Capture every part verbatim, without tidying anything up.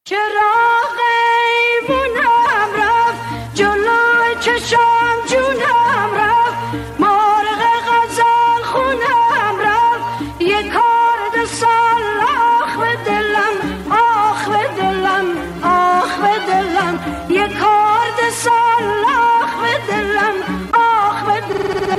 چراغ ایوونم رفت جلوی چشم جونم رفت مرغ غزل خونم رفت یه کارد سلاخ به دلم آخ به دلم آخ به دلم یه کارد سلاخ به دلم آخ به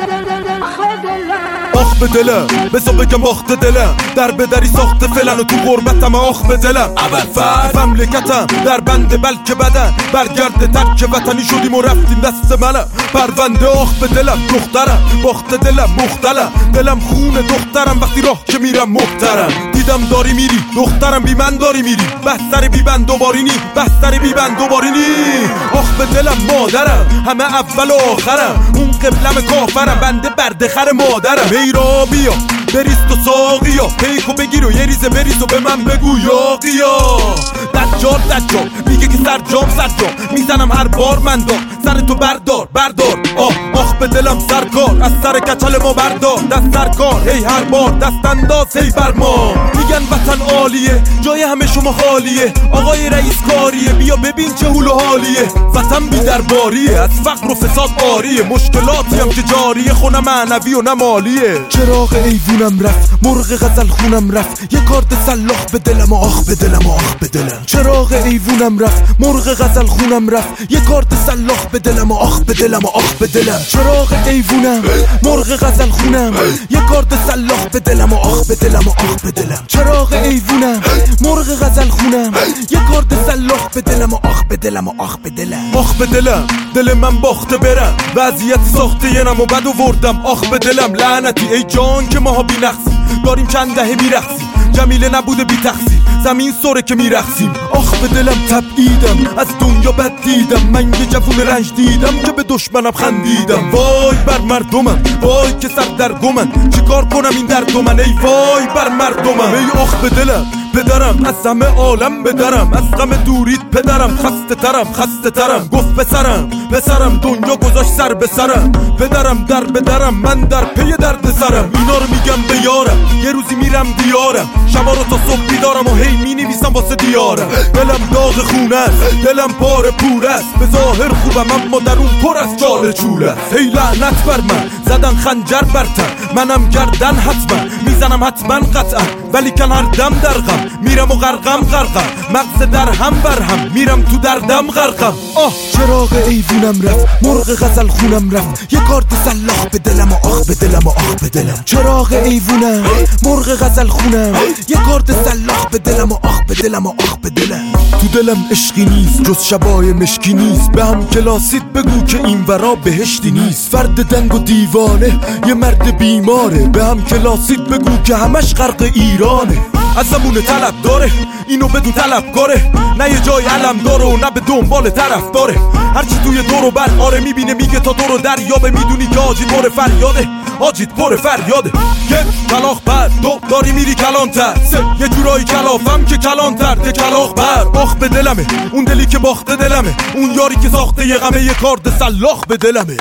دلم آخ به دلم آخ به دلم بزا بگم آخ به دلم در بدری ساخته فلن و تو غربتم آخ به دلم اول فرد مملکتم در بند بلکه بدن برگرد ترک وطنی شدیم و رفتیم دست منم پرونده آخ به دلم دخترم باخت دلم مختلم دلم خون دخترم وقتی راه که میرم محترم دیدم داری میری دخترم بی من داری میری بستر بی بند دوبارینی بستر بی بند دوبارینی آخ به دلم مادرم همه اول و آخرم اون قبلم کافرم بنده بردخر مادرم میرا بیا بریست و ساقیا پیکو بگیر و یه ریزه بریز و به من بگو یاقیا دجال دجال میگه که سرجام سرجام میزنم هر بار من دار سر تو بردار بردار آه آخ به دلم سرکار از سر کچل ما بردار دست سرکار هی هر بار دست انداز هی بر ما میگن وطن عالیه جای همه شما خالیه آقای رئیس کاریه بیا ببین چه هول و حالیه وطن بی درباریه از فقر و فساد آریه مشکلاتی هم که جاریه خونه معنوی و نمالیه چراغ ایوونم رفت مرغ غزل خونم رفت یه کارد سلاخ به دلم و آخ به دلم و آخ به دلم چراغ ایوونم رفت مرغ غزل خونم رفت یه کارد سلاخ به دلم و آخ به دلم و آخ به دلم چراغ ایوونم مرغ غزل خونم یه کارد سلاخ به دلم و آخ به دلم و آخ به دلم چراغ ایوونم مرغ غزل خونم یه کارد سلاخ به دلم و آخ به دلم و آخ به دلم آخ به دلم دل من باخته برم وضعیت ساخته یه نم و بد وردم آخ به دلم لعنتی ای جان که ماها بی نقصی داریم چند دهه میرقصیم جمیله نبوده بی تقصیر زمین سوره که میرقصیم آخ به دلم تبعیدم از دنیا بد دیدم من یه جوون رنج دیدم که به دشمنم خندیدم وای بر مردمم وای که سر در گمن چیکار کنم این درد من ای وای بر مردمم ای آخ به دلم پدرم از همه عالم بدرم از غم دورید پدرم خسته ترم خسته ترم گفت پسرم پسرم دنیا گذاشت سر به سرم پدرم در بدرم من در پی درد سرم اینا رو میگم به یارم یه روزی میرم دیارم شبا رو تا صبح بیدارم و هی مینویسم واسه دیارم دلم داغ خونه است دلم پاره پور است به ظاهر خوبم اما درون پر از جال چول است هی لعنت بر من زدن خنجر بر تن منم گردن حتما میزنم حتما قطعا ولی کن هر دم در غم میرم و غرقم غرقم مغز در هم بر هم میرم تو دردم غرقم آه چراغ ایوونم رفت مرغ غزل خونم رفت یه کارت سلاخ به دلم و آخ به دلم و آخ به دلم چراغ ایوونم مرغ غزل خونم یه کارت سلاخ به دلم و آخ به دلم و آخ به دلم تو دلم عشقی نیست جز شبای مشکی نیست به هم کلاسیت بگو که این ورا بهشتی نیست فرد دنگ و دیوانه یه مرد بیماره به هم کلاسیت بگو که همش غرق ایرانه از زمون طلب داره اینو بدون طلب کاره نه یه جای علم داره و نه به دنبال طرف داره هرچی توی دور و بر آره میبینه میگه تا دور و دریابه میدونی که آجید پر فریاده آجید پر فریاده که کلاخ بر دو داری میری کلانتر سه یه جورایی کلافم که کلانتر ده کلاخ بر آخ به دلمه اون دلی که باخته دلمه اون یاری که ساخته یه غمه یه کارد سلاخ به دلمه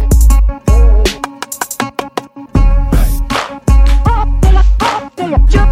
Jump